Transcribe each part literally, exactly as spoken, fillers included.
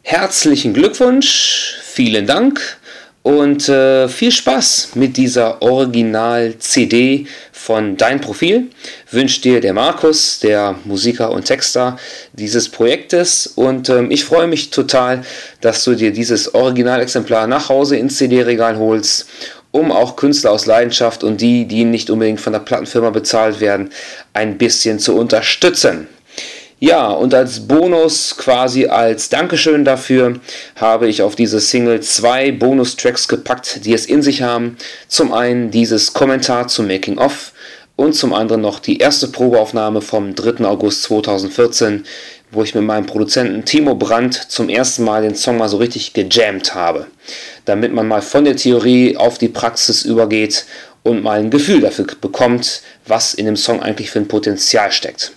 Herzlichen Glückwunsch, vielen Dank und äh, viel Spaß mit dieser Original-C D von Dein Profil. Wünscht dir der Markus, der Musiker und Texter dieses Projektes, und ähm, ich freue mich total, dass du dir dieses Originalexemplar nach Hause ins C D-Regal holst, um auch Künstler aus Leidenschaft und die, die nicht unbedingt von der Plattenfirma bezahlt werden, ein bisschen zu unterstützen. Ja, und als Bonus, quasi als Dankeschön dafür, habe ich auf diese Single zwei Bonustracks gepackt, die es in sich haben. Zum einen dieses Kommentar zum Making of und zum anderen noch die erste Probeaufnahme vom dritten August zweitausendvierzehn, wo ich mit meinem Produzenten Timo Brandt zum ersten Mal den Song mal so richtig gejammt habe, damit man mal von der Theorie auf die Praxis übergeht und mal ein Gefühl dafür bekommt, was in dem Song eigentlich für ein Potenzial steckt.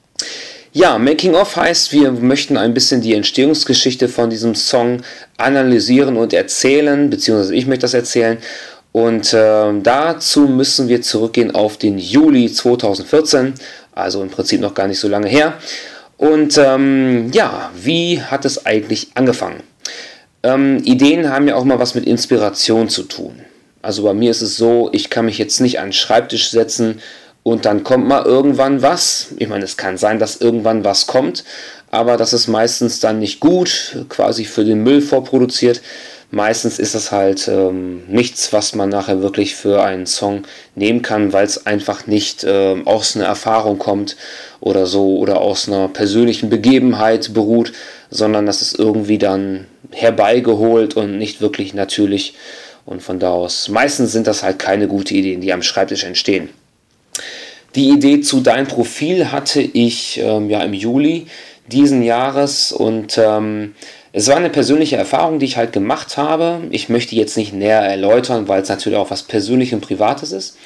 Ja, Making of heißt, wir möchten ein bisschen die Entstehungsgeschichte von diesem Song analysieren und erzählen, beziehungsweise ich möchte das erzählen. Und äh, dazu müssen wir zurückgehen auf den Juli zweitausendvierzehn, also im Prinzip noch gar nicht so lange her. Und ähm, ja, wie hat es eigentlich angefangen? Ähm, Ideen haben ja auch mal was mit Inspiration zu tun. Also bei mir ist es so, ich kann mich jetzt nicht an den Schreibtisch setzen und dann kommt mal irgendwann was. Ich meine, es kann sein, dass irgendwann was kommt, aber das ist meistens dann nicht gut, quasi für den Müll vorproduziert. Meistens ist das halt ähm, nichts, was man nachher wirklich für einen Song nehmen kann, weil es einfach nicht ähm, aus einer Erfahrung kommt oder so oder aus einer persönlichen Begebenheit beruht, sondern das ist irgendwie dann herbeigeholt und nicht wirklich natürlich. Und von da aus, meistens sind das halt keine guten Ideen, die am Schreibtisch entstehen. Die Idee zu Dein Profil hatte ich ähm, ja im Juli diesen Jahres und ähm, es war eine persönliche Erfahrung, die ich halt gemacht habe. Ich möchte jetzt nicht näher erläutern, weil es natürlich auch was Persönliches und Privates ist.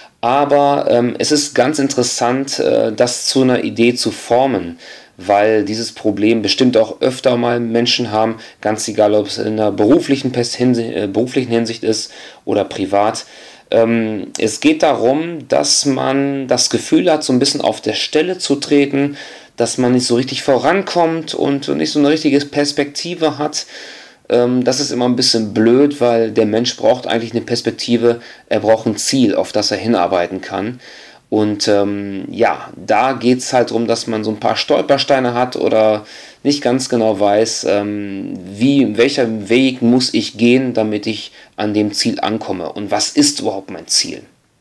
Aber ähm, es ist ganz interessant, äh, das zu einer Idee zu formen, weil dieses Problem bestimmt auch öfter mal Menschen haben, ganz egal, ob es in einer beruflichen, Hinsicht, äh, beruflichen Hinsicht ist oder privat. Ähm, es geht darum, dass man das Gefühl hat, so ein bisschen auf der Stelle zu treten, dass man nicht so richtig vorankommt und nicht so eine richtige Perspektive hat. Ähm, das ist immer ein bisschen blöd, weil der Mensch braucht eigentlich eine Perspektive, er braucht ein Ziel, auf das er hinarbeiten kann. Und ähm, ja, da geht es halt darum, dass man so ein paar Stolpersteine hat oder nicht ganz genau weiß, ähm, wie, welcher Weg muss ich gehen, damit ich an dem Ziel ankomme und was ist überhaupt mein Ziel.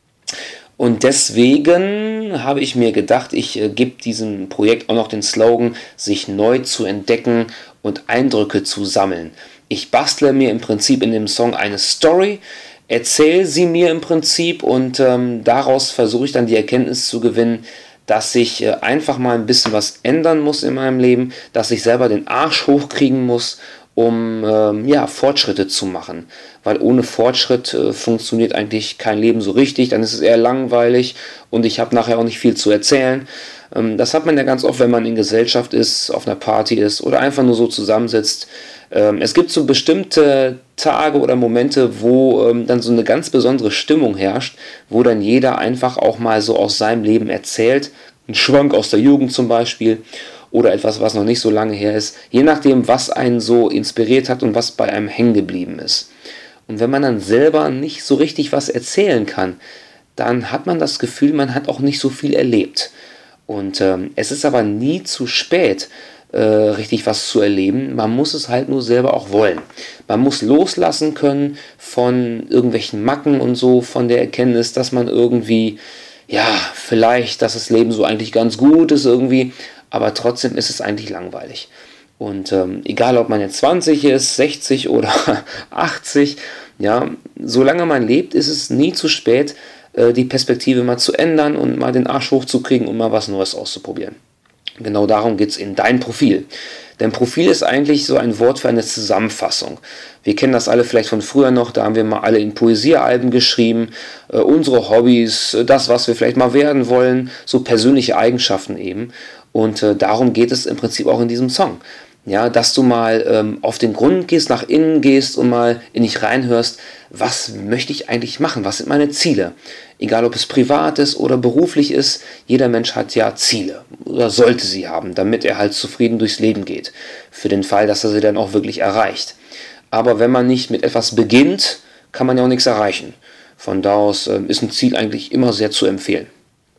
Und deswegen habe ich mir gedacht, ich äh, gebe diesem Projekt auch noch den Slogan, sich neu zu entdecken und Eindrücke zu sammeln. Ich bastle mir im Prinzip in dem Song eine Story, erzähle sie mir im Prinzip und ähm, daraus versuche ich dann die Erkenntnis zu gewinnen, dass ich äh, einfach mal ein bisschen was ändern muss in meinem Leben, dass ich selber den Arsch hochkriegen muss, um ähm, ja, Fortschritte zu machen. Weil ohne Fortschritt äh, funktioniert eigentlich kein Leben so richtig, dann ist es eher langweilig und ich habe nachher auch nicht viel zu erzählen. Ähm, das hat man ja ganz oft, wenn man in Gesellschaft ist, auf einer Party ist oder einfach nur so zusammensitzt. Ähm, es gibt so bestimmte Tage oder Momente, wo ähm, dann so eine ganz besondere Stimmung herrscht, wo dann jeder einfach auch mal so aus seinem Leben erzählt. Ein Schwank aus der Jugend zum Beispiel. Oder etwas, was noch nicht so lange her ist, je nachdem, was einen so inspiriert hat und was bei einem hängen geblieben ist. Und wenn man dann selber nicht so richtig was erzählen kann, dann hat man das Gefühl, man hat auch nicht so viel erlebt. Und ähm, es ist aber nie zu spät, äh, richtig was zu erleben. Man muss es halt nur selber auch wollen. Man muss loslassen können von irgendwelchen Macken und so, von der Erkenntnis, dass man irgendwie, ja, vielleicht, dass das Leben so eigentlich ganz gut ist irgendwie, aber trotzdem ist es eigentlich langweilig. Und ähm, egal, ob man jetzt zwanzig ist, sechzig oder achtzig, ja, solange man lebt, ist es nie zu spät, äh, die Perspektive mal zu ändern und mal den Arsch hochzukriegen und mal was Neues auszuprobieren. Genau darum geht es in Dein Profil. Denn Profil ist eigentlich so ein Wort für eine Zusammenfassung. Wir kennen das alle vielleicht von früher noch, da haben wir mal alle in Poesiealben geschrieben, äh, unsere Hobbys, das, was wir vielleicht mal werden wollen, so persönliche Eigenschaften eben. Und äh, darum geht es im Prinzip auch in diesem Song. Ja, dass du mal ähm, auf den Grund gehst, nach innen gehst und mal in dich reinhörst, was möchte ich eigentlich machen, was sind meine Ziele? Egal ob es privat ist oder beruflich ist, jeder Mensch hat ja Ziele oder sollte sie haben, damit er halt zufrieden durchs Leben geht, für den Fall, dass er sie dann auch wirklich erreicht. Aber wenn man nicht mit etwas beginnt, kann man ja auch nichts erreichen. Von da aus ähm, ist ein Ziel eigentlich immer sehr zu empfehlen.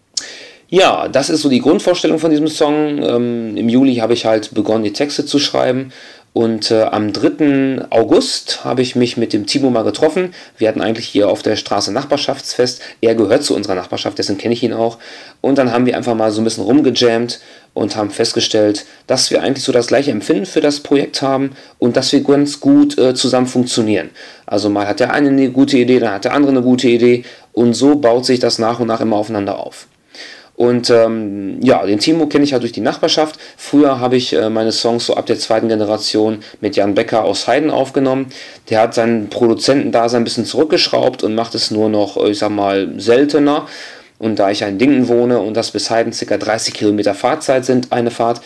Ja, das ist so die Grundvorstellung von diesem Song. Ähm, Im Juli habe ich halt begonnen, die Texte zu schreiben. Und äh, am dritten August habe ich mich mit dem Timo mal getroffen. Wir hatten eigentlich hier auf der Straße Nachbarschaftsfest. Er gehört zu unserer Nachbarschaft, deswegen kenne ich ihn auch. Und dann haben wir einfach mal so ein bisschen rumgejammt und haben festgestellt, dass wir eigentlich so das gleiche Empfinden für das Projekt haben und dass wir ganz gut äh, zusammen funktionieren. Also mal hat der eine eine gute Idee, dann hat der andere eine gute Idee. Und so baut sich das nach und nach immer aufeinander auf. Und ähm, ja, den Timo kenne ich ja durch die Nachbarschaft. Früher habe ich äh, meine Songs so ab der zweiten Generation mit Jan Becker aus Heiden aufgenommen. Der hat sein Produzentendasein ein bisschen zurückgeschraubt und macht es nur noch, ich sag mal, seltener. Und da ich in Dingen wohne und das bis Heiden ca. dreißig Kilometer Fahrzeit sind, eine Fahrt,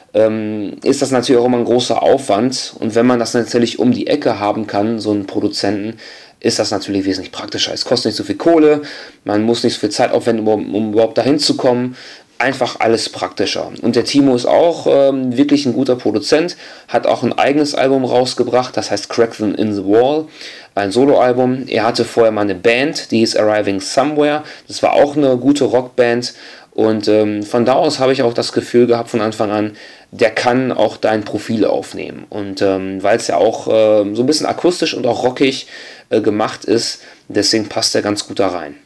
ähm, ist das natürlich auch immer ein großer Aufwand. Und wenn man das natürlich um die Ecke haben kann, so einen Produzenten, ist das natürlich wesentlich praktischer. Es kostet nicht so viel Kohle, man muss nicht so viel Zeit aufwenden, um, um überhaupt dahin zu kommen. Einfach alles praktischer. Und der Timo ist auch ähm, wirklich ein guter Produzent, hat auch ein eigenes Album rausgebracht, das heißt Crack Them in the Wall, ein Soloalbum. Er hatte vorher mal eine Band, die hieß Arriving Somewhere, das war auch eine gute Rockband. Und ähm, von da aus habe ich auch das Gefühl gehabt von Anfang an, der kann auch dein Profil aufnehmen. Und ähm, weil es ja auch äh, so ein bisschen akustisch und auch rockig äh, gemacht ist, deswegen passt er ganz gut da rein.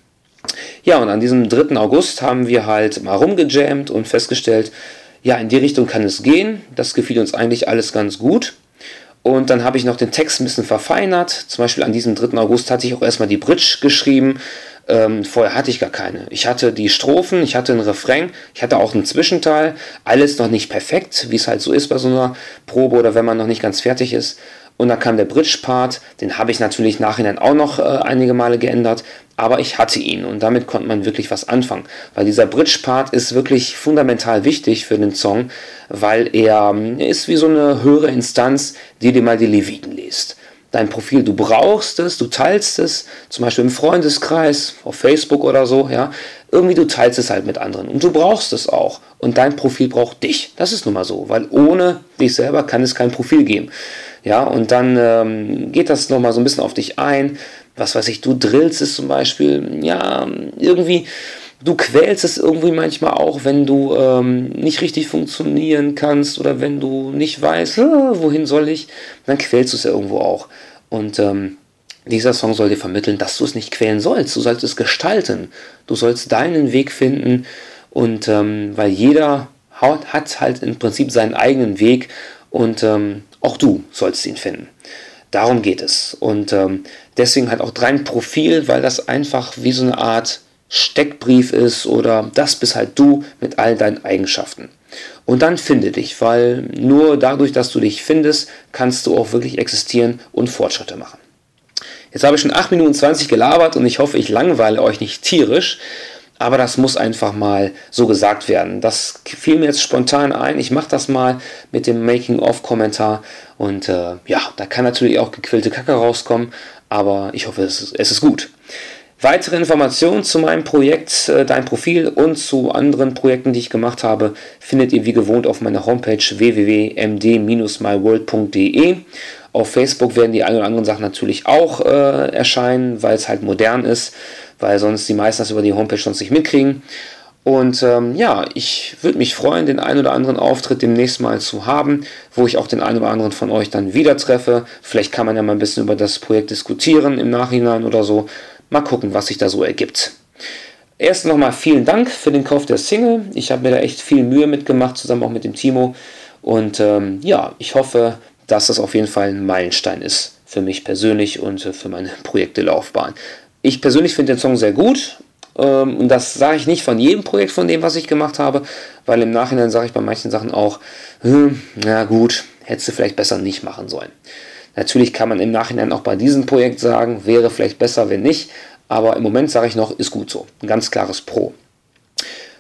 Ja, und an diesem dritten August haben wir halt mal rumgejammt und festgestellt, ja, in die Richtung kann es gehen. Das gefiel uns eigentlich alles ganz gut. Und dann habe ich noch den Text ein bisschen verfeinert. Zum Beispiel an diesem dritten August hatte ich auch erstmal die Bridge geschrieben. Ähm, vorher hatte ich gar keine. Ich hatte die Strophen, ich hatte einen Refrain, ich hatte auch einen Zwischenteil. Alles noch nicht perfekt, wie es halt so ist bei so einer Probe oder wenn man noch nicht ganz fertig ist. Und dann kam der Bridge-Part, den habe ich natürlich nachhinein auch noch äh, einige Male geändert, aber ich hatte ihn und damit konnte man wirklich was anfangen. Weil dieser Bridge-Part ist wirklich fundamental wichtig für den Song, weil er, er ist wie so eine höhere Instanz, die dir mal die Leviten liest. Dein Profil, du brauchst es, du teilst es, zum Beispiel im Freundeskreis, auf Facebook oder so, ja, irgendwie du teilst es halt mit anderen und du brauchst es auch und dein Profil braucht dich, das ist nun mal so, weil ohne dich selber kann es kein Profil geben, ja, und dann ähm, geht das nochmal so ein bisschen auf dich ein, was weiß ich, du drillst es zum Beispiel, ja, irgendwie, du quälst es irgendwie manchmal auch, wenn du ähm, nicht richtig funktionieren kannst oder wenn du nicht weißt, ah, wohin soll ich, dann quälst du es ja irgendwo auch. Und ähm, dieser Song soll dir vermitteln, dass du es nicht quälen sollst. Du sollst es gestalten. Du sollst deinen Weg finden. Und ähm, weil jeder hat, hat halt im Prinzip seinen eigenen Weg und ähm, auch du sollst ihn finden. Darum geht es. Und ähm, deswegen halt auch dein Profil, weil das einfach wie so eine Art Steckbrief ist oder das bist halt du mit all deinen Eigenschaften. Und dann finde dich, weil nur dadurch, dass du dich findest, kannst du auch wirklich existieren und Fortschritte machen. Jetzt habe ich schon acht Minuten zwanzig gelabert und ich hoffe, ich langweile euch nicht tierisch, aber das muss einfach mal so gesagt werden. Das fiel mir jetzt spontan ein, ich mache das mal mit dem Making-of-Kommentar und äh, ja, da kann natürlich auch gequillte Kacke rauskommen, aber ich hoffe, es ist, es ist gut. Weitere Informationen zu meinem Projekt, äh, Dein Profil und zu anderen Projekten, die ich gemacht habe, findet ihr wie gewohnt auf meiner Homepage w w w punkt m d dash my world punkt d e. Auf Facebook werden die ein oder anderen Sachen natürlich auch äh, erscheinen, weil es halt modern ist, weil sonst die meisten das über die Homepage sonst nicht mitkriegen. Und ähm, ja, ich würde mich freuen, den einen oder anderen Auftritt demnächst mal zu haben, wo ich auch den einen oder anderen von euch dann wieder treffe. Vielleicht kann man ja mal ein bisschen über das Projekt diskutieren im Nachhinein oder so. Mal gucken, was sich da so ergibt. Erst nochmal vielen Dank für den Kauf der Single. Ich habe mir da echt viel Mühe mitgemacht, zusammen auch mit dem Timo. Und ähm, ja, ich hoffe, dass das auf jeden Fall ein Meilenstein ist für mich persönlich und für meine Projektelaufbahn. Ich persönlich finde den Song sehr gut. Ähm, und das sage ich nicht von jedem Projekt, von dem, was ich gemacht habe, weil im Nachhinein sage ich bei manchen Sachen auch, hm, na gut, hättest du vielleicht besser nicht machen sollen. Natürlich kann man im Nachhinein auch bei diesem Projekt sagen, wäre vielleicht besser, wenn nicht, aber im Moment sage ich noch, ist gut so. Ein ganz klares Pro.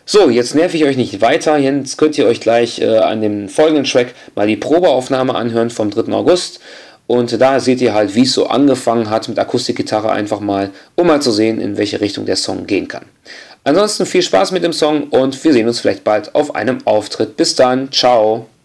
So, jetzt nerv ich euch nicht weiter. Jetzt könnt ihr euch gleich äh, an dem folgenden Track mal die Probeaufnahme anhören vom dritten August. Und da seht ihr halt, wie es so angefangen hat mit Akustikgitarre einfach mal, um mal zu sehen, in welche Richtung der Song gehen kann. Ansonsten viel Spaß mit dem Song und wir sehen uns vielleicht bald auf einem Auftritt. Bis dann, ciao!